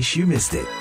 case you missed it.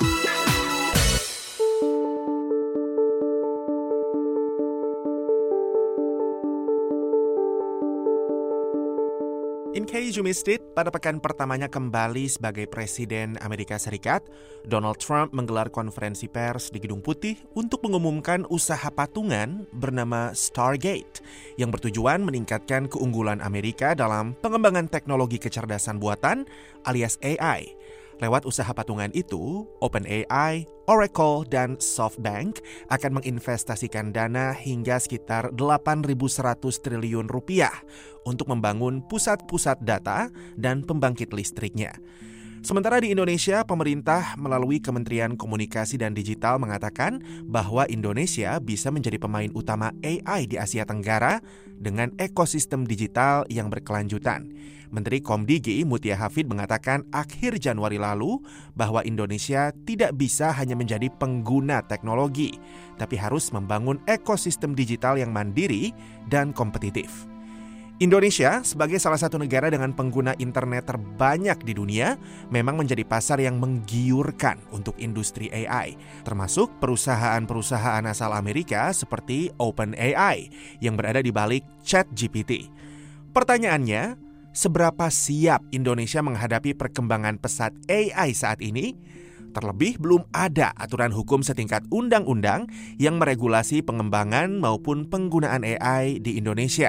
In case you missed it, pada pekan pertamanya kembali sebagai Presiden Amerika Serikat, Donald Trump menggelar konferensi pers di Gedung Putih untuk mengumumkan usaha patungan bernama Stargate yang bertujuan meningkatkan keunggulan Amerika dalam pengembangan teknologi kecerdasan buatan alias AI. Lewat usaha patungan itu, OpenAI, Oracle, dan SoftBank akan menginvestasikan dana hingga sekitar 8.100 triliun rupiah untuk membangun pusat-pusat data dan pembangkit listriknya. Sementara di Indonesia, pemerintah melalui Kementerian Komunikasi dan Digital mengatakan bahwa Indonesia bisa menjadi pemain utama AI di Asia Tenggara dengan ekosistem digital yang berkelanjutan. Menteri Komdigi Mutia Hafid mengatakan akhir Januari lalu bahwa Indonesia tidak bisa hanya menjadi pengguna teknologi, tapi harus membangun ekosistem digital yang mandiri dan kompetitif. Indonesia sebagai salah satu negara dengan pengguna internet terbanyak di dunia memang menjadi pasar yang menggiurkan untuk industri AI, termasuk perusahaan-perusahaan asal Amerika seperti OpenAI yang berada di balik ChatGPT. Pertanyaannya, seberapa siap Indonesia menghadapi perkembangan pesat AI saat ini? Terlebih belum ada aturan hukum setingkat undang-undang yang meregulasi pengembangan maupun penggunaan AI di Indonesia.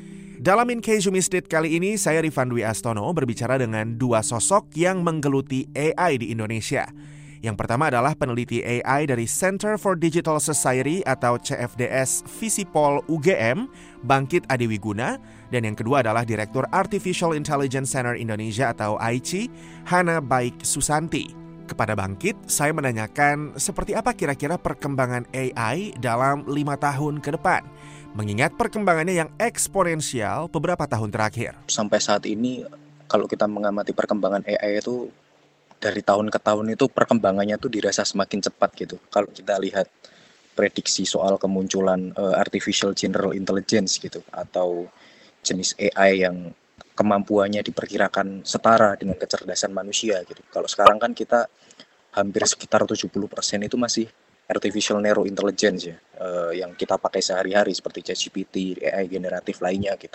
Dalam In Case You Missed It kali ini, saya Rifan Dwi Astono berbicara dengan dua sosok yang menggeluti AI di Indonesia. Yang pertama adalah peneliti AI dari Center for Digital Society atau CFDS Visipol UGM, Bangkit Adiwiguna, dan yang kedua adalah Direktur Artificial Intelligence Center Indonesia atau AICI, Hana Baik Susanti. Kepada Bangkit, saya menanyakan seperti apa kira-kira perkembangan AI dalam 5 tahun ke depan, mengingat perkembangannya yang eksponensial beberapa tahun terakhir. Sampai saat ini, kalau kita mengamati perkembangan AI itu, dari tahun ke tahun itu perkembangannya tuh dirasa semakin cepat gitu. Kalau kita lihat prediksi soal kemunculan Artificial General Intelligence gitu, atau jenis AI yang kemampuannya diperkirakan setara dengan kecerdasan manusia gitu. Kalau sekarang kan kita hampir sekitar 70% itu masih Artificial Narrow Intelligence ya, yang kita pakai sehari-hari seperti ChatGPT, AI generatif lainnya gitu.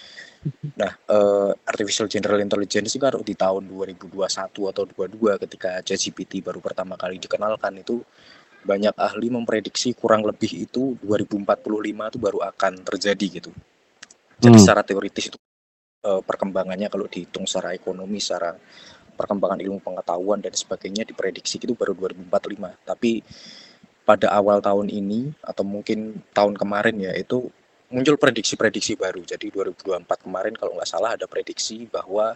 Nah, Artificial General Intelligence itu di tahun 2021 atau 2022 ketika ChatGPT baru pertama kali dikenalkan itu banyak ahli memprediksi kurang lebih itu 2045 itu baru akan terjadi gitu. Jadi secara teoritis itu perkembangannya kalau dihitung secara ekonomi, secara perkembangan ilmu pengetahuan dan sebagainya diprediksi itu baru 2045. Tapi pada awal tahun ini atau mungkin tahun kemarin ya itu muncul prediksi-prediksi baru. Jadi 2024 kemarin kalau nggak salah ada prediksi bahwa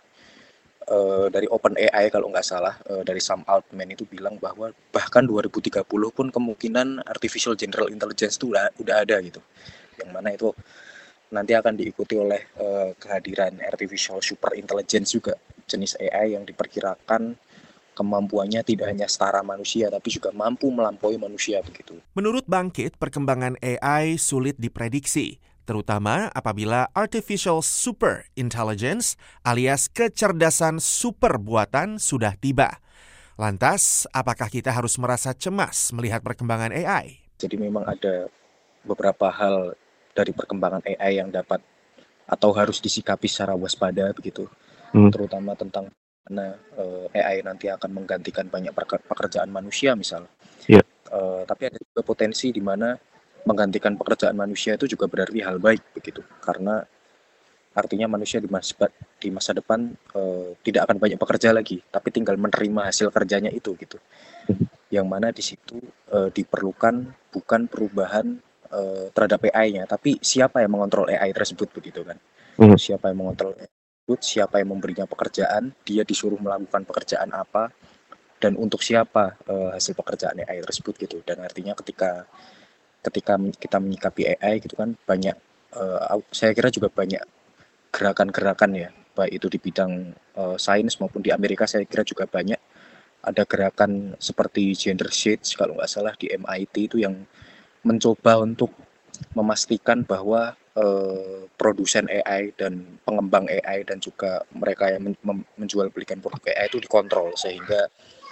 dari OpenAI kalau nggak salah dari Sam Altman itu bilang bahwa bahkan 2030 pun kemungkinan Artificial General Intelligence itu udah ada gitu. Yang mana itu nanti akan diikuti oleh kehadiran Artificial Super Intelligence juga, jenis AI yang diperkirakan kemampuannya tidak hanya setara manusia, tapi juga mampu melampaui manusia begitu. Menurut Bangkit, perkembangan AI sulit diprediksi, terutama apabila Artificial Super Intelligence alias kecerdasan super buatan sudah tiba. Lantas, apakah kita harus merasa cemas melihat perkembangan AI? Jadi memang ada beberapa hal dari perkembangan AI yang dapat atau harus disikapi secara waspada begitu, terutama tentang AI nanti akan menggantikan banyak pekerjaan manusia misal. Tapi ada juga potensi di mana menggantikan pekerjaan manusia itu juga berarti hal baik begitu, karena artinya manusia di masa depan tidak akan banyak bekerja lagi, tapi tinggal menerima hasil kerjanya itu gitu. Yang mana di situ diperlukan bukan perubahan terhadap AI-nya, tapi siapa yang mengontrol AI tersebut begitu kan. Siapa yang mengontrol AI tersebut, siapa yang memberinya pekerjaan, dia disuruh melakukan pekerjaan apa, dan untuk siapa hasil pekerjaan AI tersebut gitu. Dan artinya ketika kita menyikapi AI gitu kan, banyak saya kira juga banyak gerakan-gerakan ya, baik itu di bidang sains maupun di Amerika saya kira juga banyak ada gerakan seperti gender shades kalau nggak salah di MIT itu yang mencoba untuk memastikan bahwa produsen AI dan pengembang AI dan juga mereka yang menjual belikan produk AI itu dikontrol, sehingga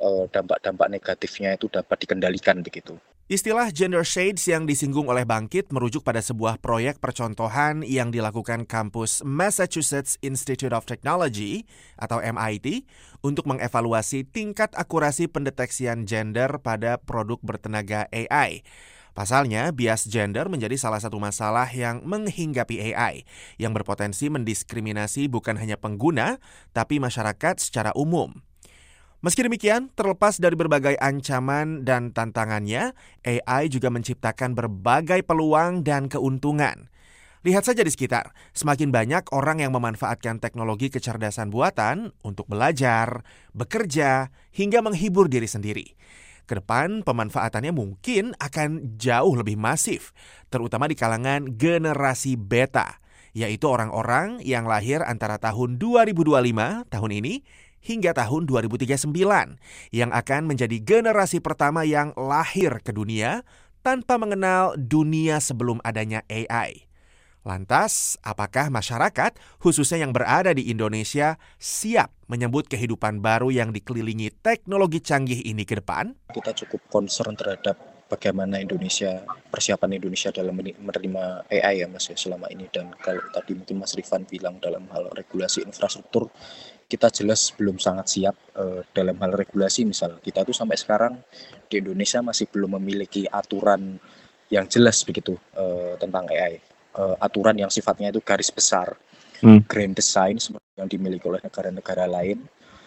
dampak-dampak negatifnya itu dapat dikendalikan begitu. Istilah gender shades yang disinggung oleh Bangkit merujuk pada sebuah proyek percontohan yang dilakukan kampus Massachusetts Institute of Technology atau MIT untuk mengevaluasi tingkat akurasi pendeteksian gender pada produk bertenaga AI. Pasalnya, bias gender menjadi salah satu masalah yang menghinggapi AI, yang berpotensi mendiskriminasi bukan hanya pengguna, tapi masyarakat secara umum. Meski demikian, terlepas dari berbagai ancaman dan tantangannya, AI juga menciptakan berbagai peluang dan keuntungan. Lihat saja di sekitar, semakin banyak orang yang memanfaatkan teknologi kecerdasan buatan untuk belajar, bekerja, hingga menghibur diri sendiri. Kedepan, pemanfaatannya mungkin akan jauh lebih masif, terutama di kalangan generasi beta, yaitu orang-orang yang lahir antara tahun 2025 tahun ini hingga tahun 2039 yang akan menjadi generasi pertama yang lahir ke dunia tanpa mengenal dunia sebelum adanya AI. Lantas, apakah masyarakat, khususnya yang berada di Indonesia, siap menyambut kehidupan baru yang dikelilingi teknologi canggih ini ke depan? Kita cukup concern terhadap bagaimana persiapan Indonesia dalam menerima AI ya Mas ya selama ini. Dan kalau tadi mungkin Mas Rifan bilang dalam hal regulasi infrastruktur, kita jelas belum sangat siap dalam hal regulasi. Misal kita tuh sampai sekarang di Indonesia masih belum memiliki aturan yang jelas begitu tentang AI. Aturan yang sifatnya itu garis besar, grand design seperti yang dimiliki oleh negara-negara lain.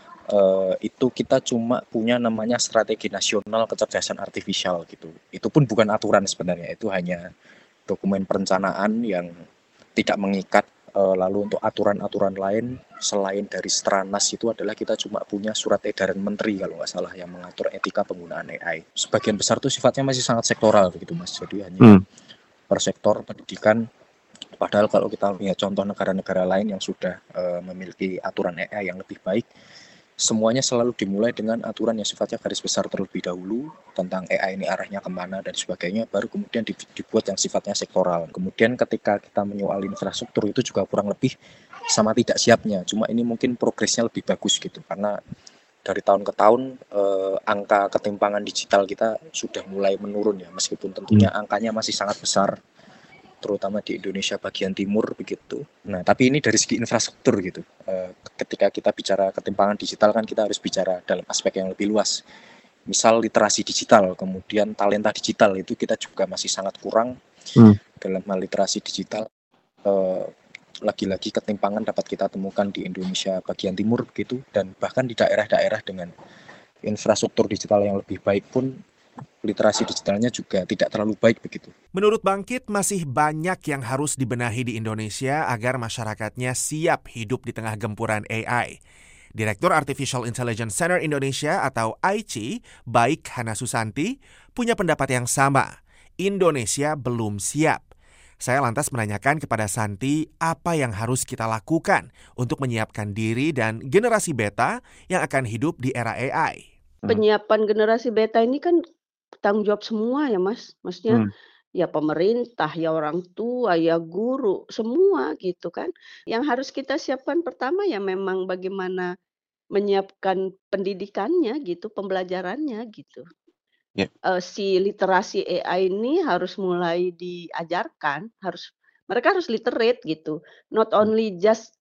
Itu kita cuma punya namanya strategi nasional kecerdasan artifisial gitu. Itu pun bukan aturan sebenarnya, itu hanya dokumen perencanaan yang tidak mengikat. Lalu untuk aturan-aturan lain selain dari Stranas itu adalah kita cuma punya surat edaran menteri kalau nggak salah yang mengatur etika penggunaan AI. Sebagian besar itu sifatnya masih sangat sektoral begitu Mas, jadi hanya per sektor pendidikan. Padahal kalau kita lihat contoh negara-negara lain yang sudah memiliki aturan AI yang lebih baik, semuanya selalu dimulai dengan aturan yang sifatnya garis besar terlebih dahulu tentang AI ini arahnya kemana dan sebagainya, baru kemudian dibuat yang sifatnya sektoral. Kemudian ketika kita menyoal infrastruktur itu juga kurang lebih sama tidak siapnya, cuma ini mungkin progresnya lebih bagus gitu, karena dari tahun ke tahun angka ketimpangan digital kita sudah mulai menurun ya, meskipun tentunya angkanya masih sangat besar, terutama di Indonesia bagian timur begitu. Nah, tapi ini dari segi infrastruktur gitu. Ketika kita bicara ketimpangan digital kan kita harus bicara dalam aspek yang lebih luas. Misal literasi digital, kemudian talenta digital itu kita juga masih sangat kurang dalam hal literasi digital. Lagi-lagi ketimpangan dapat kita temukan di Indonesia bagian timur begitu, dan bahkan di daerah-daerah dengan infrastruktur digital yang lebih baik pun literasi digitalnya juga tidak terlalu baik begitu. Menurut Bangkit, masih banyak yang harus dibenahi di Indonesia agar masyarakatnya siap hidup di tengah gempuran AI. Direktur Artificial Intelligence Center Indonesia atau AICI, Baik Hana Susanti, punya pendapat yang sama. Indonesia belum siap. Saya lantas menanyakan kepada Santi apa yang harus kita lakukan untuk menyiapkan diri dan generasi beta yang akan hidup di era AI. Penyiapan generasi beta ini kan tanggung jawab semua ya Mas, maksudnya ya pemerintah, ya orang tua, ya guru, semua gitu kan. Yang harus kita siapkan pertama ya memang bagaimana menyiapkan pendidikannya gitu, pembelajarannya gitu. Ya. Si literasi AI ini harus mulai diajarkan, mereka harus literate gitu, not only just,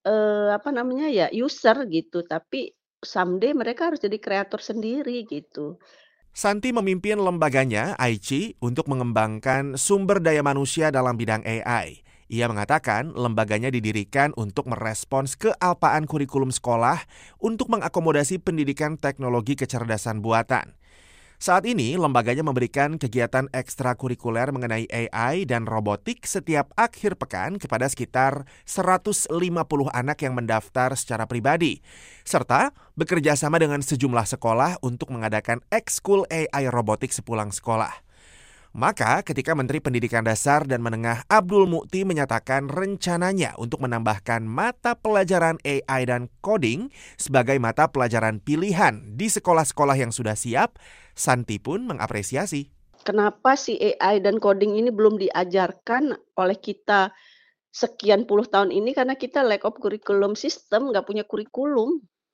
ya user gitu, tapi someday mereka harus jadi kreator sendiri gitu. Santi memimpin lembaganya, AICI, untuk mengembangkan sumber daya manusia dalam bidang AI. Ia mengatakan lembaganya didirikan untuk merespons kealpaan kurikulum sekolah untuk mengakomodasi pendidikan teknologi kecerdasan buatan. Saat ini, lembaganya memberikan kegiatan ekstrakurikuler mengenai AI dan robotik setiap akhir pekan kepada sekitar 150 anak yang mendaftar secara pribadi, serta bekerja sama dengan sejumlah sekolah untuk mengadakan ekskul AI robotik sepulang sekolah. Maka ketika Menteri Pendidikan Dasar dan Menengah Abdul Mukti menyatakan rencananya untuk menambahkan mata pelajaran AI dan coding sebagai mata pelajaran pilihan di sekolah-sekolah yang sudah siap, Santi pun mengapresiasi. Kenapa si AI dan coding ini belum diajarkan oleh kita sekian puluh tahun ini? Karena kita lack of curriculum system, nggak punya kurikulum.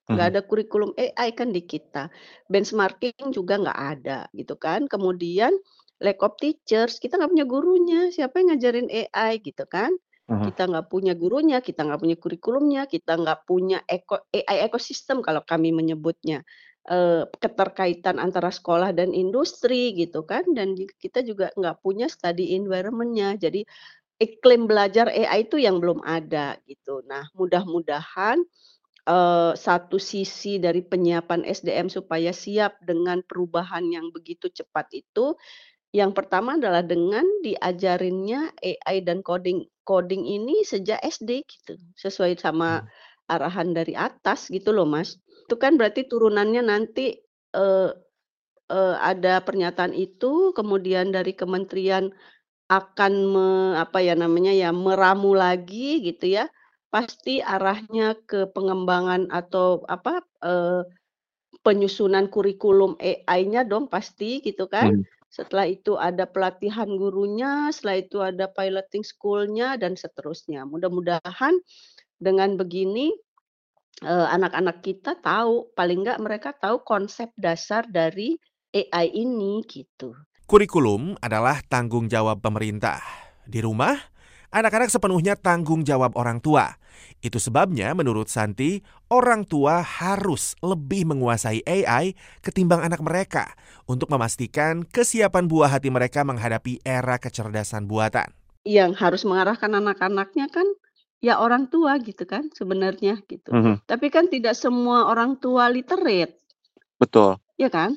Nggak Mhm. ada kurikulum AI kan di kita. Benchmarking juga nggak ada gitu kan. Kemudian lack of teachers, kita nggak punya gurunya, siapa yang ngajarin AI gitu kan. Mhm. Kita nggak punya gurunya, kita nggak punya kurikulumnya, kita nggak punya AI ekosistem kalau kami menyebutnya. Keterkaitan antara sekolah dan industri gitu kan, dan kita juga nggak punya study environment-nya. Jadi iklim belajar AI itu yang belum ada gitu. Nah, mudah-mudahan satu sisi dari penyiapan SDM supaya siap dengan perubahan yang begitu cepat itu, yang pertama adalah dengan diajarinnya AI dan coding ini sejak SD gitu, sesuai sama Mhm. arahan dari atas gitu loh, Mas. Itu kan berarti turunannya nanti, eee ada pernyataan itu, kemudian dari kementerian akan apa ya namanya ya, meramu lagi gitu ya, pasti arahnya ke pengembangan atau apa, penyusunan kurikulum AI-nya dong pasti gitu kan. Mhm. Setelah itu ada pelatihan gurunya, setelah itu ada piloting school-nya dan seterusnya. Mudah-mudahan dengan begini, anak-anak kita tahu, paling nggak mereka tahu konsep dasar dari AI ini gitu. Kurikulum adalah tanggung jawab pemerintah. Di rumah, anak-anak sepenuhnya tanggung jawab orang tua. Itu sebabnya menurut Santi, orang tua harus lebih menguasai AI ketimbang anak mereka untuk memastikan kesiapan buah hati mereka menghadapi era kecerdasan buatan. Yang harus mengarahkan anak-anaknya kan, ya orang tua gitu kan sebenarnya gitu. Mhm. Tapi kan tidak semua orang tua literate, Betul. ya kan?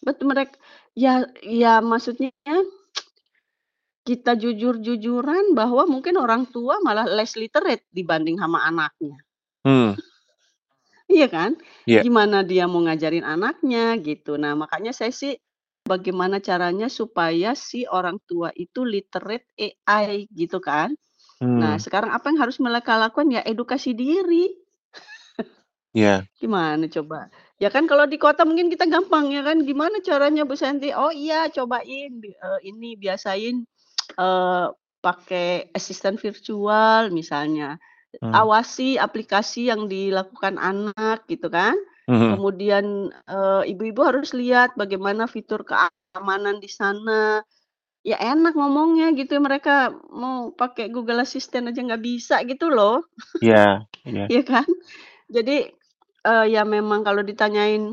Ya maksudnya kita jujur-jujuran bahwa mungkin orang tua malah less literate dibanding sama anaknya, Hmm. iya kan? Iya. Gimana dia mau ngajarin anaknya gitu. Nah, makanya saya sih bagaimana caranya supaya si orang tua itu literate AI gitu kan. Nah, Hmm. sekarang apa yang harus mereka lakukan ya edukasi diri. Iya. Gimana coba? Ya kan kalau di kota mungkin kita gampang ya kan, gimana caranya Bu Santi? Oh iya cobain ini biasain, eee, pakai asisten virtual misalnya, Mhm. awasi aplikasi yang dilakukan anak gitu kan. Mhm. Kemudian, ibu-ibu harus lihat bagaimana fitur keamanan di sana. Ya enak ngomongnya gitu ya, mereka mau pakai Google Assistant aja nggak bisa gitu loh, Iya. Iya. ya kan? Jadi, ya memang kalau ditanyain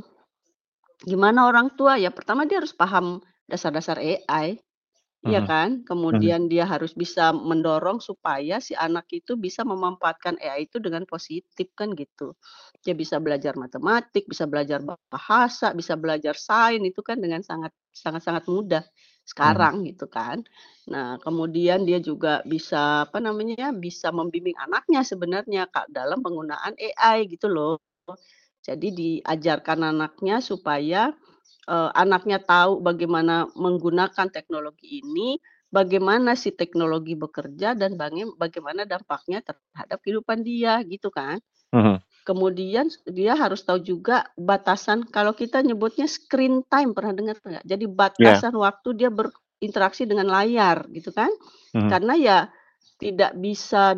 gimana orang tua, ya pertama dia harus paham dasar-dasar AI, iya Mhm. kan? Mhm. Kemudian dia harus bisa mendorong supaya si anak itu bisa memanfaatkan AI itu dengan positif kan gitu. Dia bisa belajar matematik, bisa belajar bahasa, bisa belajar sains, itu kan dengan sangat-sangat mudah Mhm. sekarang gitu kan. Nah, kemudian dia juga bisa, apa namanya, bisa membimbing anaknya sebenarnya Kak, dalam penggunaan AI gitu loh. Jadi diajarkan anaknya supaya, anaknya tahu bagaimana menggunakan teknologi ini, bagaimana si teknologi bekerja dan bagaimana dampaknya terhadap kehidupan dia, gitu kan. Mhm. Kemudian dia harus tahu juga batasan kalau kita nyebutnya screen time, pernah dengar nggak? Jadi Iya. batasan waktu dia berinteraksi dengan layar, gitu kan. Mhm. Karena ya tidak bisa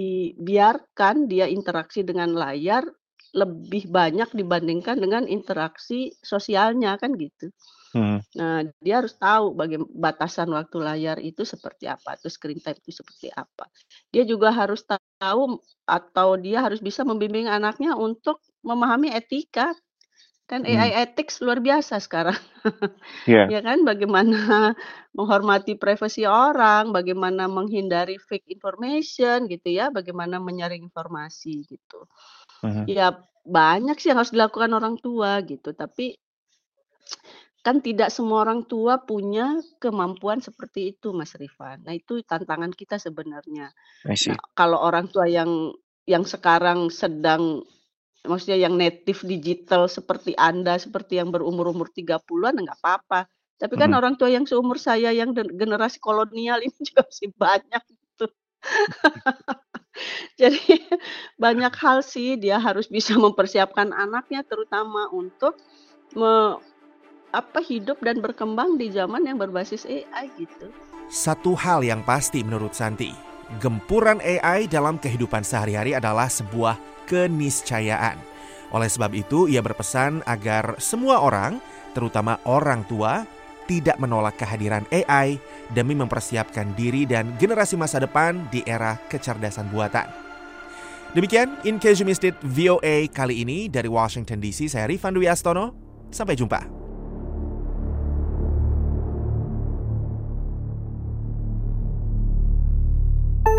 dibiarkan dia interaksi dengan layar lebih banyak dibandingkan dengan interaksi sosialnya, kan gitu. Mhm. Nah, dia harus tahu batasan waktu layar itu seperti apa, atau screen time itu seperti apa. Dia juga harus tahu atau dia harus bisa membimbing anaknya untuk memahami etika, kan Mhm. AI ethics luar biasa sekarang, Iya. ya kan, bagaimana menghormati privasi orang, bagaimana menghindari fake information gitu ya, bagaimana menyaring informasi gitu. Mhm. Ya banyak sih yang harus dilakukan orang tua gitu, tapi kan tidak semua orang tua punya kemampuan seperti itu, Mas Rifan. Nah, itu tantangan kita sebenarnya. I Nah, see. kalau orang tua yang sekarang sedang maksudnya yang native digital seperti Anda, seperti yang berumur-umur 30-an, nggak apa-apa. Tapi kan Mhm. orang tua yang seumur saya yang generasi kolonial ini juga masih banyak gitu. Jadi banyak hal sih dia harus bisa mempersiapkan anaknya terutama untuk me hidup dan berkembang di zaman yang berbasis AI gitu. Satu hal yang pasti menurut Santi, gempuran AI dalam kehidupan sehari-hari adalah sebuah keniscayaan. Oleh sebab itu, ia berpesan agar semua orang, terutama orang tua, tidak menolak kehadiran AI demi mempersiapkan diri dan generasi masa depan di era kecerdasan buatan. Demikian In Case You Missed It VOA kali ini dari Washington DC. Saya Rifan Dwi Astono. Sampai jumpa.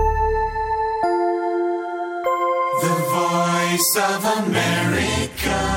The Voice of America.